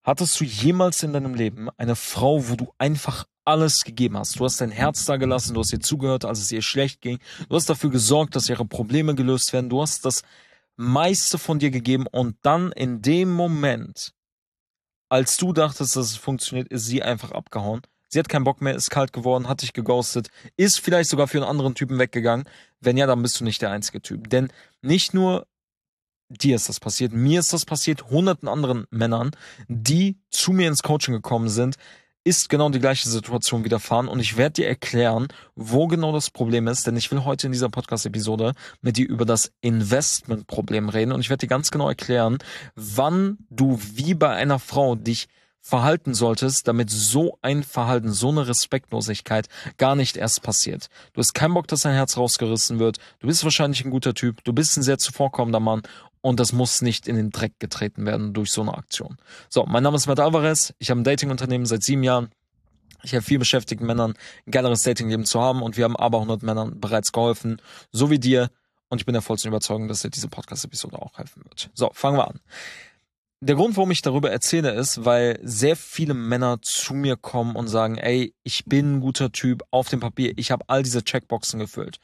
Hattest du jemals in deinem Leben eine Frau, wo du einfach alles gegeben hast? Du hast dein Herz da gelassen, du hast ihr zugehört, als es ihr schlecht ging. Du hast dafür gesorgt, dass ihre Probleme gelöst werden. Du hast das meiste von dir gegeben und dann in dem Moment, als du dachtest, dass es funktioniert, ist sie einfach abgehauen. Sie hat keinen Bock mehr, ist kalt geworden, hat dich geghostet, ist vielleicht sogar für einen anderen Typen weggegangen. Wenn ja, dann bist du nicht der einzige Typ. Denn nicht nur dir ist das passiert, mir ist das passiert, hunderten anderen Männern, die zu mir ins Coaching gekommen sind, ist genau die gleiche Situation widerfahren und ich werde dir erklären, wo genau das Problem ist, denn ich will heute in dieser Podcast-Episode mit dir über das Investmentproblem reden und ich werde dir ganz genau erklären, wann du wie bei einer Frau dich verhalten solltest, damit so ein Verhalten, so eine Respektlosigkeit gar nicht erst passiert. Du hast keinen Bock, dass dein Herz rausgerissen wird, du bist wahrscheinlich ein guter Typ, du bist ein sehr zuvorkommender Mann und das muss nicht in den Dreck getreten werden durch so eine Aktion. So, mein Name ist Matt Alvarez, ich habe ein Dating-Unternehmen seit 7 Jahren. Ich helfe viel beschäftigten Männern, ein geileres Datingleben zu haben und wir haben aber 100 Männern bereits geholfen, so wie dir. Und ich bin der vollsten Überzeugung, dass dir diese Podcast-Episode auch helfen wird. So, fangen wir an. Der Grund, warum ich darüber erzähle, ist, weil sehr viele Männer zu mir kommen und sagen, ey, ich bin ein guter Typ auf dem Papier, ich habe all diese Checkboxen gefüllt,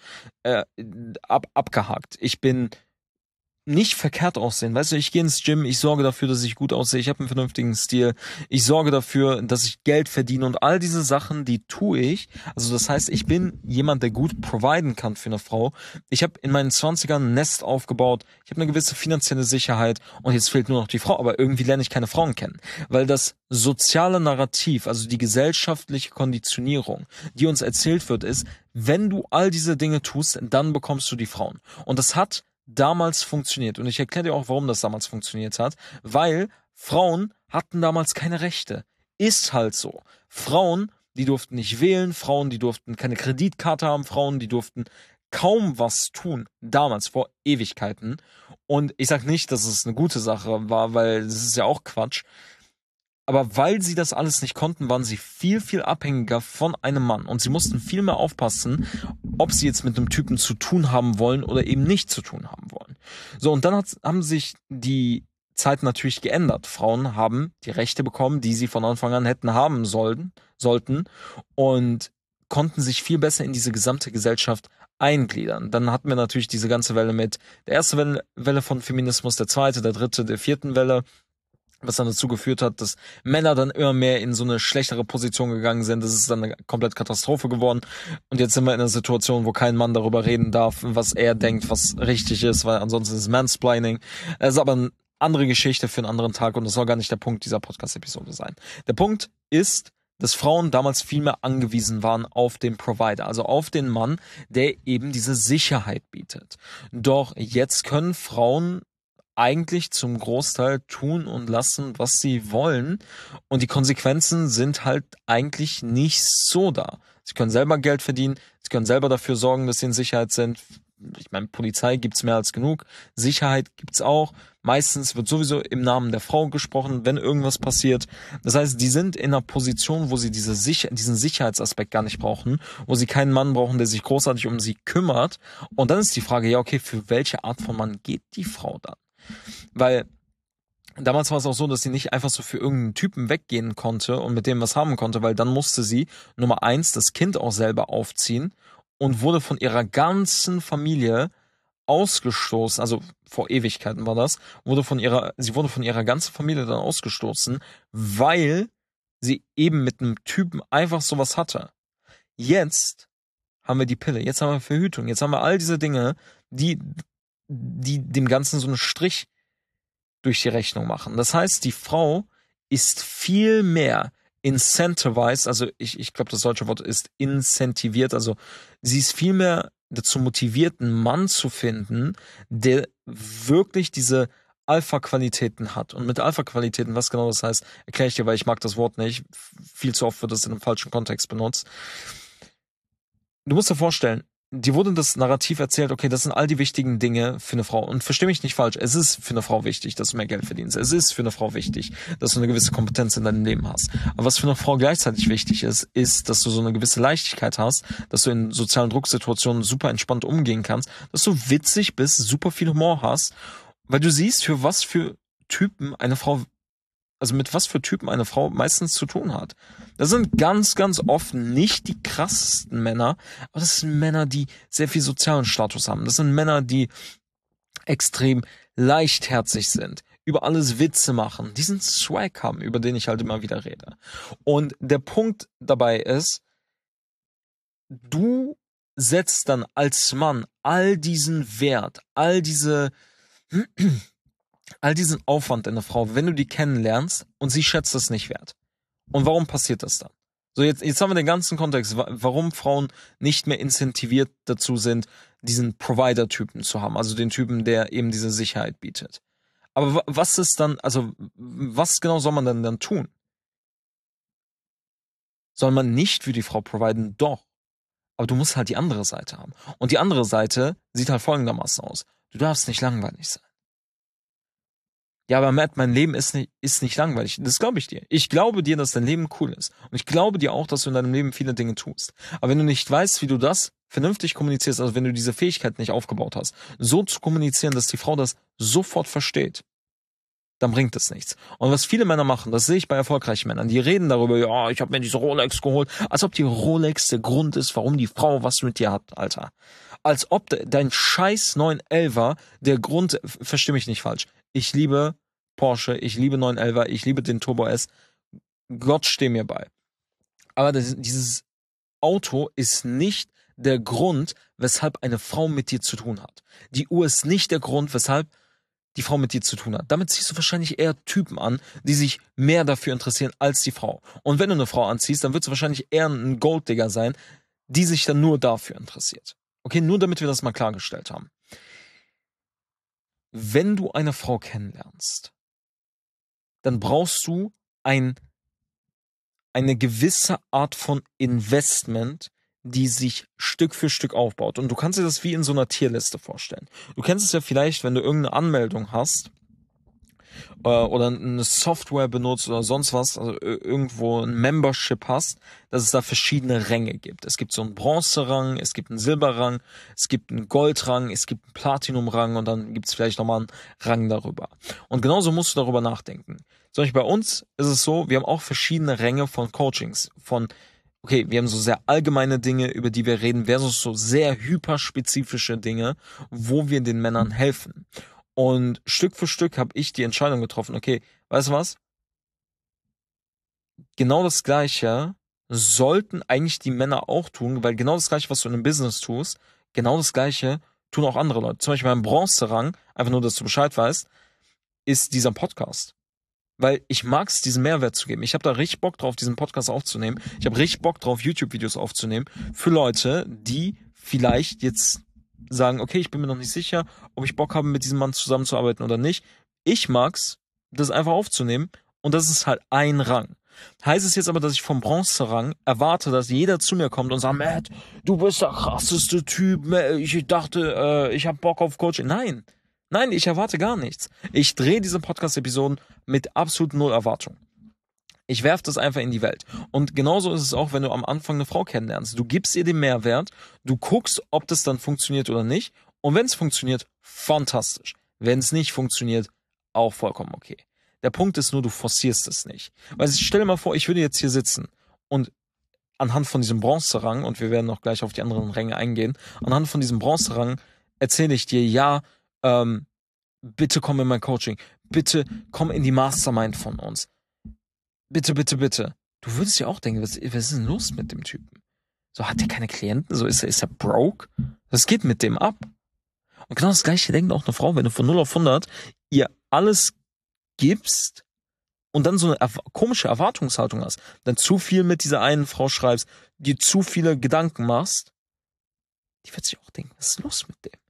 abgehakt, ich bin nicht verkehrt aussehen. Weißt du, ich gehe ins Gym, ich sorge dafür, dass ich gut aussehe, ich habe einen vernünftigen Stil, ich sorge dafür, dass ich Geld verdiene und all diese Sachen, die tue ich. Also das heißt, ich bin jemand, der gut providen kann für eine Frau. Ich habe in meinen 20ern ein Nest aufgebaut, ich habe eine gewisse finanzielle Sicherheit und jetzt fehlt nur noch die Frau, aber irgendwie lerne ich keine Frauen kennen. Weil das soziale Narrativ, also die gesellschaftliche Konditionierung, die uns erzählt wird, ist, wenn du all diese Dinge tust, dann bekommst du die Frauen. Und das hat damals funktioniert. Und ich erkläre dir auch, warum das damals funktioniert hat. Weil Frauen hatten damals keine Rechte. Ist halt so. Frauen, die durften nicht wählen, Frauen, die durften keine Kreditkarte haben, Frauen, die durften kaum was tun. Damals, vor Ewigkeiten. Und ich sag nicht, dass es eine gute Sache war, weil das ist ja auch Quatsch. Aber weil sie das alles nicht konnten, waren sie viel, viel abhängiger von einem Mann. Und sie mussten viel mehr aufpassen, ob sie jetzt mit einem Typen zu tun haben wollen oder eben nicht zu tun haben wollen. So, und dann haben sich die Zeiten natürlich geändert. Frauen haben die Rechte bekommen, die sie von Anfang an hätten haben sollten und konnten sich viel besser in diese gesamte Gesellschaft eingliedern. Dann hatten wir natürlich diese ganze Welle mit der ersten Welle von Feminismus, der zweite, der dritte, der vierten Welle, was dann dazu geführt hat, dass Männer dann immer mehr in so eine schlechtere Position gegangen sind. Das ist dann eine komplette Katastrophe geworden. Und jetzt sind wir in einer Situation, wo kein Mann darüber reden darf, was er denkt, was richtig ist, weil ansonsten ist es Mansplaining. Es ist aber eine andere Geschichte für einen anderen Tag und das soll gar nicht der Punkt dieser Podcast-Episode sein. Der Punkt ist, dass Frauen damals viel mehr angewiesen waren auf den Provider, also auf den Mann, der eben diese Sicherheit bietet. Doch jetzt können Frauen eigentlich zum Großteil tun und lassen, was sie wollen. Und die Konsequenzen sind halt eigentlich nicht so da. Sie können selber Geld verdienen, sie können selber dafür sorgen, dass sie in Sicherheit sind. Ich meine, Polizei gibt's mehr als genug, Sicherheit gibt's auch. Meistens wird sowieso im Namen der Frau gesprochen, wenn irgendwas passiert. Das heißt, die sind in einer Position, wo sie diesen Sicherheitsaspekt gar nicht brauchen, wo sie keinen Mann brauchen, der sich großartig um sie kümmert. Und dann ist die Frage, ja okay, für welche Art von Mann geht die Frau dann? Weil damals war es auch so, dass sie nicht einfach so für irgendeinen Typen weggehen konnte und mit dem was haben konnte, weil dann musste sie Nummer 1 das Kind auch selber aufziehen und wurde von ihrer ganzen Familie ausgestoßen, also vor Ewigkeiten war das, sie wurde von ihrer ganzen Familie dann ausgestoßen, weil sie eben mit einem Typen einfach sowas hatte. Jetzt haben wir die Pille, jetzt haben wir Verhütung, jetzt haben wir all diese Dinge, die dem Ganzen so einen Strich durch die Rechnung machen. Das heißt, die Frau ist viel mehr incentivized, also ich glaube, das deutsche Wort ist incentiviert, also sie ist viel mehr dazu motiviert, einen Mann zu finden, der wirklich diese Alpha-Qualitäten hat. Und mit Alpha-Qualitäten, was genau das heißt, erkläre ich dir, weil ich mag das Wort nicht. Viel zu oft wird das in einem falschen Kontext benutzt. Du musst dir vorstellen, dir wurde das Narrativ erzählt, okay, das sind all die wichtigen Dinge für eine Frau. Und versteh mich nicht falsch, es ist für eine Frau wichtig, dass du mehr Geld verdienst. Es ist für eine Frau wichtig, dass du eine gewisse Kompetenz in deinem Leben hast. Aber was für eine Frau gleichzeitig wichtig ist, dass du so eine gewisse Leichtigkeit hast, dass du in sozialen Drucksituationen super entspannt umgehen kannst, dass du witzig bist, super viel Humor hast, weil du siehst, für was für Typen eine Frau also mit was für Typen eine Frau meistens zu tun hat. Das sind ganz, ganz oft nicht die krassesten Männer, aber das sind Männer, die sehr viel sozialen Status haben. Das sind Männer, die extrem leichtherzig sind, über alles Witze machen, diesen Swag haben, über den ich halt immer wieder rede. Und der Punkt dabei ist, du setzt dann als Mann all diesen Wert, all diesen Aufwand in eine Frau, wenn du die kennenlernst und sie schätzt es nicht wert. Und warum passiert das dann? So, jetzt haben wir den ganzen Kontext, warum Frauen nicht mehr incentiviert dazu sind, diesen Provider-Typen zu haben, also den Typen, der eben diese Sicherheit bietet. Aber was ist dann, also was genau soll man denn dann tun? Soll man nicht für die Frau providen? Doch. Aber du musst halt die andere Seite haben. Und die andere Seite sieht halt folgendermaßen aus. Du darfst nicht langweilig sein. Ja, aber Matt, mein Leben ist nicht langweilig. Das glaube ich dir. Ich glaube dir, dass dein Leben cool ist. Und ich glaube dir auch, dass du in deinem Leben viele Dinge tust. Aber wenn du nicht weißt, wie du das vernünftig kommunizierst, also wenn du diese Fähigkeit nicht aufgebaut hast, so zu kommunizieren, dass die Frau das sofort versteht, dann bringt es nichts. Und was viele Männer machen, das sehe ich bei erfolgreichen Männern, die reden darüber, ja, ich habe mir diese Rolex geholt, als ob die Rolex der Grund ist, warum die Frau was mit dir hat, Alter. Als ob dein scheiß 911er der Grund, versteh mich nicht falsch, ich liebe Porsche, ich liebe 911er, ich liebe den Turbo S, Gott steh mir bei. Aber dieses Auto ist nicht der Grund, weshalb eine Frau mit dir zu tun hat. Die Uhr ist nicht der Grund, weshalb die Frau mit dir zu tun hat. Damit ziehst du wahrscheinlich eher Typen an, die sich mehr dafür interessieren als die Frau. Und wenn du eine Frau anziehst, dann wird es wahrscheinlich eher ein Golddigger sein, die sich dann nur dafür interessiert. Okay, nur damit wir das mal klargestellt haben. Wenn du eine Frau kennenlernst, dann brauchst du eine gewisse Art von Investment, die sich Stück für Stück aufbaut. Und du kannst dir das wie in so einer Tierliste vorstellen. Du kennst es ja vielleicht, wenn du irgendeine Anmeldung hast oder eine Software benutzt oder sonst was, also irgendwo ein Membership hast, dass es da verschiedene Ränge gibt. Es gibt so einen Bronzerang, es gibt einen Silberrang, es gibt einen Goldrang, es gibt einen Platinumrang und dann gibt es vielleicht nochmal einen Rang darüber. Und genauso musst du darüber nachdenken. Zum Beispiel bei uns ist es so, wir haben auch verschiedene Ränge von Coachings, okay, wir haben so sehr allgemeine Dinge, über die wir reden, versus so sehr hyperspezifische Dinge, wo wir den Männern helfen. Und Stück für Stück habe ich die Entscheidung getroffen, okay, weißt du was? Genau das Gleiche sollten eigentlich die Männer auch tun, weil genau das Gleiche, was du in einem Business tust, genau das Gleiche tun auch andere Leute. Zum Beispiel beim Bronzerang, einfach nur, dass du Bescheid weißt, ist dieser Podcast. Weil ich mag es, diesen Mehrwert zu geben. Ich habe da richtig Bock drauf, diesen Podcast aufzunehmen. Ich habe richtig Bock drauf, YouTube-Videos aufzunehmen für Leute, die vielleicht jetzt sagen, okay, ich bin mir noch nicht sicher, ob ich Bock habe, mit diesem Mann zusammenzuarbeiten oder nicht. Ich mag's, das einfach aufzunehmen und das ist halt ein Rang. Heißt es jetzt aber, dass ich vom Bronzerang erwarte, dass jeder zu mir kommt und sagt, Matt, du bist der krasseste Typ, ich dachte, ich habe Bock auf Coaching. Nein, ich erwarte gar nichts. Ich drehe diese Podcast-Episoden mit absolut null Erwartung. Ich werfe das einfach in die Welt. Und genauso ist es auch, wenn du am Anfang eine Frau kennenlernst. Du gibst ihr den Mehrwert, du guckst, ob das dann funktioniert oder nicht. Und wenn es funktioniert, fantastisch. Wenn es nicht funktioniert, auch vollkommen okay. Der Punkt ist nur, du forcierst es nicht. Weil stell dir mal vor, ich würde jetzt hier sitzen und anhand von diesem Bronzerang, und wir werden noch gleich auf die anderen Ränge eingehen, anhand von diesem Bronzerang erzähle ich dir, ja, bitte komm in mein Coaching, bitte komm in die Mastermind von uns. Bitte, bitte, bitte. Du würdest ja auch denken, was ist denn los mit dem Typen? So, hat der keine Klienten? So, ist er broke? Was geht mit dem ab? Und genau das Gleiche denkt auch eine Frau, wenn du von 0 auf 100 ihr alles gibst und dann so eine komische Erwartungshaltung hast, dann zu viel mit dieser einen Frau schreibst, dir zu viele Gedanken machst, die wird sich auch denken, was ist los mit dem?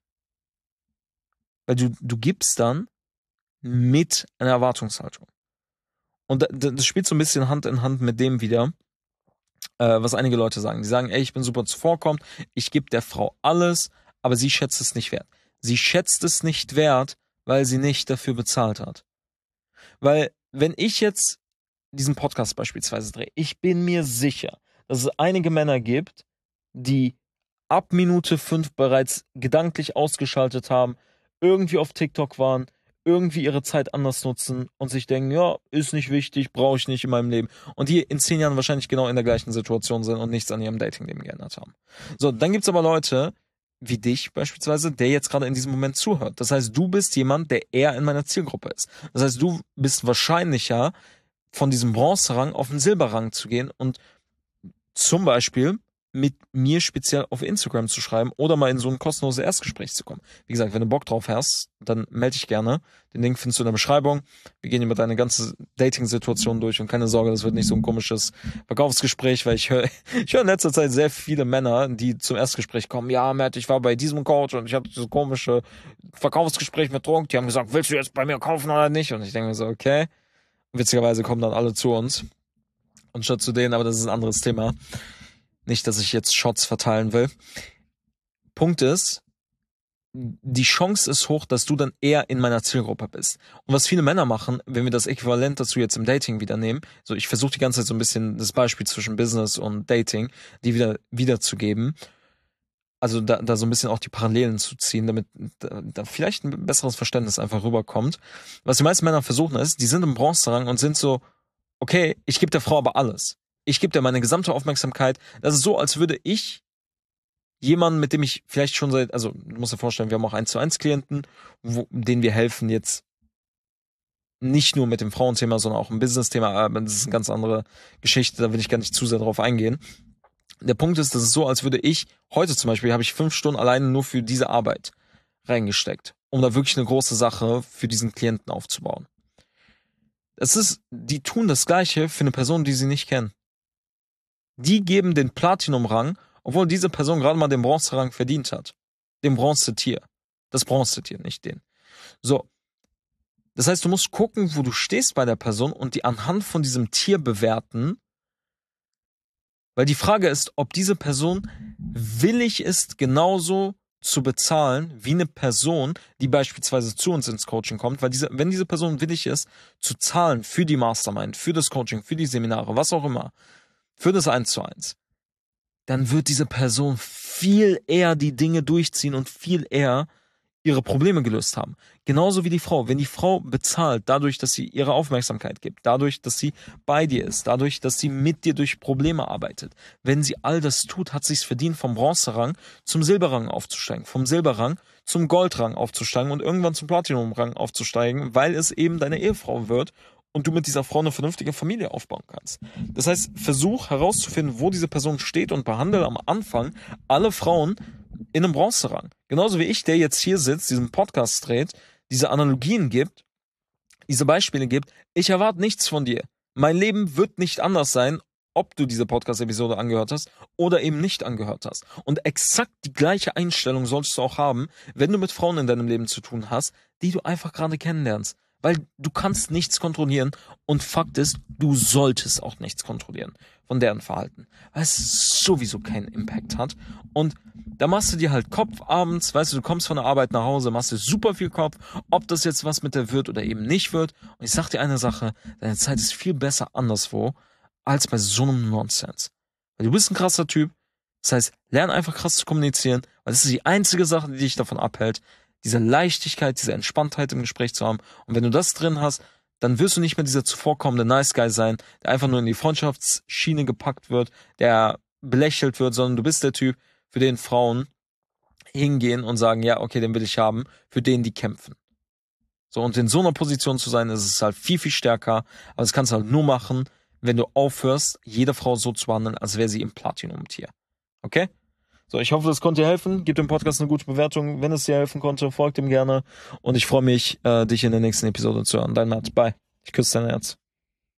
Weil du gibst dann mit einer Erwartungshaltung. Und das spielt so ein bisschen Hand in Hand mit dem wieder, was einige Leute sagen. Die sagen, ey, ich bin super zuvorkommend, ich gebe der Frau alles, aber sie schätzt es nicht wert. Sie schätzt es nicht wert, weil sie nicht dafür bezahlt hat. Weil, wenn ich jetzt diesen Podcast beispielsweise drehe, ich bin mir sicher, dass es einige Männer gibt, die ab Minute 5 bereits gedanklich ausgeschaltet haben, irgendwie auf TikTok waren, irgendwie ihre Zeit anders nutzen und sich denken, ja, ist nicht wichtig, brauche ich nicht in meinem Leben. Und die in 10 Jahren wahrscheinlich genau in der gleichen Situation sind und nichts an ihrem Datingleben geändert haben. So, dann gibt's aber Leute, wie dich beispielsweise, der jetzt gerade in diesem Moment zuhört. Das heißt, du bist jemand, der eher in meiner Zielgruppe ist. Das heißt, du bist wahrscheinlicher, von diesem Bronzerang auf den Silberrang zu gehen und zum Beispiel mit mir speziell auf Instagram zu schreiben oder mal in so ein kostenloses Erstgespräch zu kommen. Wie gesagt, wenn du Bock drauf hast, dann melde dich gerne. Den Link findest du in der Beschreibung. Wir gehen über deine ganze Dating-Situation durch und keine Sorge, das wird nicht so ein komisches Verkaufsgespräch, weil ich höre in letzter Zeit sehr viele Männer, die zum Erstgespräch kommen. Ja, Matt, ich war bei diesem Coach und ich hatte so komische Verkaufsgespräch mit Druck. Die haben gesagt, willst du jetzt bei mir kaufen oder nicht? Und ich denke mir so, okay. Witzigerweise kommen dann alle zu uns und statt zu denen, aber das ist ein anderes Thema. Nicht, dass ich jetzt Shots verteilen will. Punkt ist, die Chance ist hoch, dass du dann eher in meiner Zielgruppe bist. Und was viele Männer machen, wenn wir das Äquivalent dazu jetzt im Dating wieder nehmen, so ich versuche die ganze Zeit so ein bisschen das Beispiel zwischen Business und Dating, die wiederzugeben, also da so ein bisschen auch die Parallelen zu ziehen, damit da vielleicht ein besseres Verständnis einfach rüberkommt. Was die meisten Männer versuchen ist, die sind im Bronzerang und sind so, okay, ich gebe der Frau aber alles. Ich gebe dir meine gesamte Aufmerksamkeit. Das ist so, als würde ich jemanden, mit dem ich vielleicht schon also du musst dir vorstellen, wir haben auch 1:1 Klienten, denen wir helfen jetzt nicht nur mit dem Frauenthema, sondern auch im Business-Thema, aber das ist eine ganz andere Geschichte, da will ich gar nicht zu sehr drauf eingehen. Der Punkt ist, das ist so, als würde ich, heute zum Beispiel, habe ich 5 Stunden alleine nur für diese Arbeit reingesteckt, um da wirklich eine große Sache für diesen Klienten aufzubauen. Die tun das Gleiche für eine Person, die sie nicht kennen. Die geben den Platinum-Rang, obwohl diese Person gerade mal den Bronze-Rang verdient hat. Den Bronzetier. Das Bronzetier, nicht den. So. Das heißt, du musst gucken, wo du stehst bei der Person und die anhand von diesem Tier bewerten. Weil die Frage ist, ob diese Person willig ist, genauso zu bezahlen wie eine Person, die beispielsweise zu uns ins Coaching kommt, weil wenn diese Person willig ist, zu zahlen für die Mastermind, für das Coaching, für die Seminare, was auch immer, für das 1:1, dann wird diese Person viel eher die Dinge durchziehen und viel eher ihre Probleme gelöst haben. Genauso wie die Frau. Wenn die Frau bezahlt, dadurch, dass sie ihre Aufmerksamkeit gibt, dadurch, dass sie bei dir ist, dadurch, dass sie mit dir durch Probleme arbeitet, wenn sie all das tut, hat sie es verdient, vom Bronzerang zum Silberrang aufzusteigen, vom Silberrang zum Goldrang aufzusteigen und irgendwann zum Platinumrang aufzusteigen, weil es eben deine Ehefrau wird und du mit dieser Frau eine vernünftige Familie aufbauen kannst. Das heißt, versuch herauszufinden, wo diese Person steht und behandle am Anfang alle Frauen in einem Bronzerang. Genauso wie ich, der jetzt hier sitzt, diesen Podcast dreht, diese Analogien gibt, diese Beispiele gibt. Ich erwarte nichts von dir. Mein Leben wird nicht anders sein, ob du diese Podcast-Episode angehört hast oder eben nicht angehört hast. Und exakt die gleiche Einstellung solltest du auch haben, wenn du mit Frauen in deinem Leben zu tun hast, die du einfach gerade kennenlernst. Weil du kannst nichts kontrollieren und Fakt ist, du solltest auch nichts kontrollieren von deren Verhalten, weil es sowieso keinen Impact hat. Und da machst du dir halt Kopf abends, weißt du kommst von der Arbeit nach Hause, machst dir super viel Kopf, ob das jetzt was mit der wird oder eben nicht wird. Und ich sag dir eine Sache, deine Zeit ist viel besser anderswo als bei so einem Nonsens. Weil du bist ein krasser Typ, das heißt, lern einfach krass zu kommunizieren, weil das ist die einzige Sache, die dich davon abhält, diese Leichtigkeit, diese Entspanntheit im Gespräch zu haben. Und wenn du das drin hast, dann wirst du nicht mehr dieser zuvorkommende Nice Guy sein, der einfach nur in die Freundschaftsschiene gepackt wird, der belächelt wird, sondern du bist der Typ, für den Frauen hingehen und sagen, ja, okay, den will ich haben, für den die kämpfen. So, und in so einer Position zu sein, ist es halt viel, viel stärker, aber das kannst du halt nur machen, wenn du aufhörst, jede Frau so zu behandeln, als wäre sie im Platinum-Tier. Okay? So, ich hoffe, das konnte dir helfen. Gib dem Podcast eine gute Bewertung. Wenn es dir helfen konnte, folgt ihm gerne. Und ich freue mich, dich in der nächsten Episode zu hören. Dein Matt. Bye. Ich küsse dein Herz.